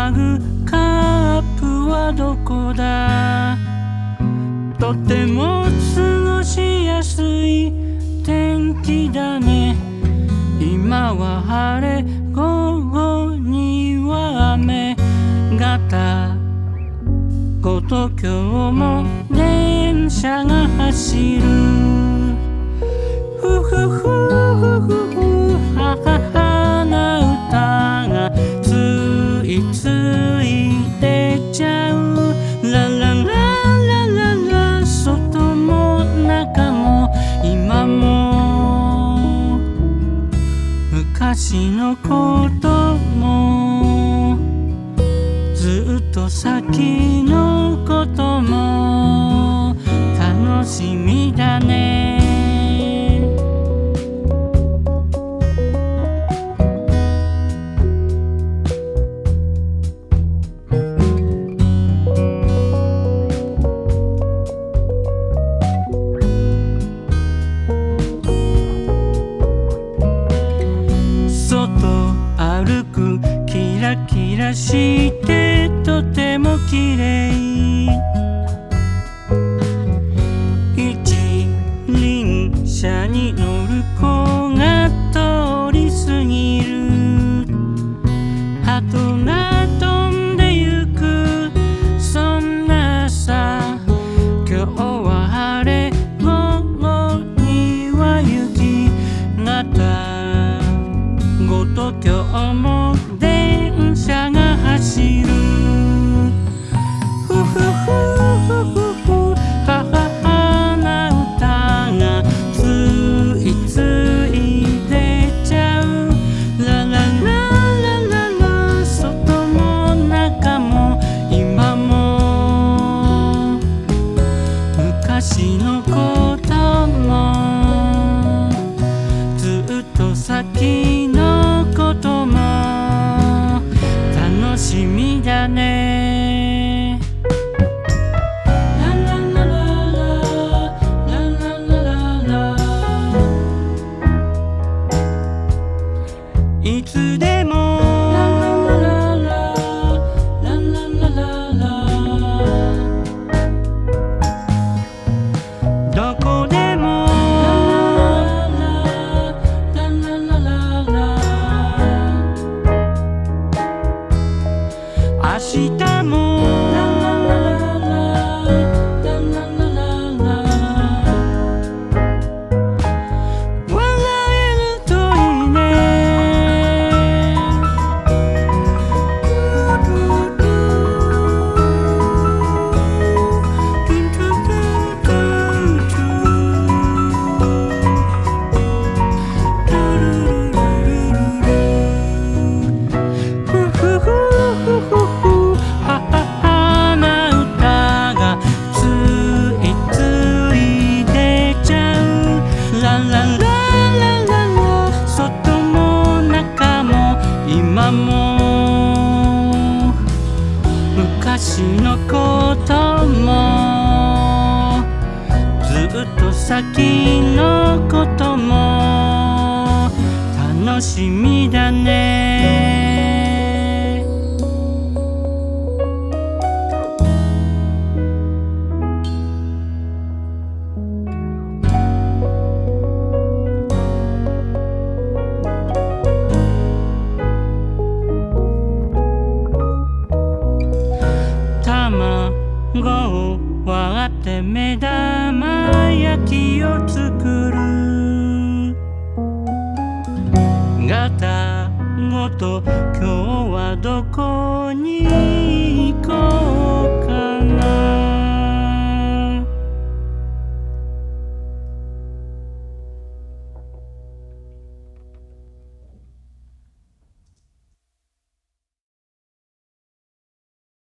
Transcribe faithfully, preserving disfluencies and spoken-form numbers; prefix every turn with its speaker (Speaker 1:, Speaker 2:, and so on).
Speaker 1: マグカップはどこだ。とても過ごしやすい天気だね。今は晴れ、午後には雨。ガタごと今日も電車が走る。ふふふふふふはははな歌がついつい出ちゃう。ララララララ、外も中も今も昔のこともずっと先のことも楽しみだね。外歩くキラキラしてとても綺麗。一輪車に乗る子が通り過ぎる。鳩が飛んでゆくそんな朝。今日は晴れ、午後には雪。ガタごと今日も電車が走る。ふふふふふふはははな歌がついつい出ちゃう。ララララララ、外も中も今も昔のこともずっと先のことも楽しみだね。ラララララララララ、いつでもラララララララララ、どこでも明日も笑えるといいね。ふふふふふふはははな歌がついつい出ちゃう。ララララララ、外も中も今も昔のこともずっと先のことも楽しみだね。卵を割って目玉焼きを作る。ガタごと今日はどこに行こうか。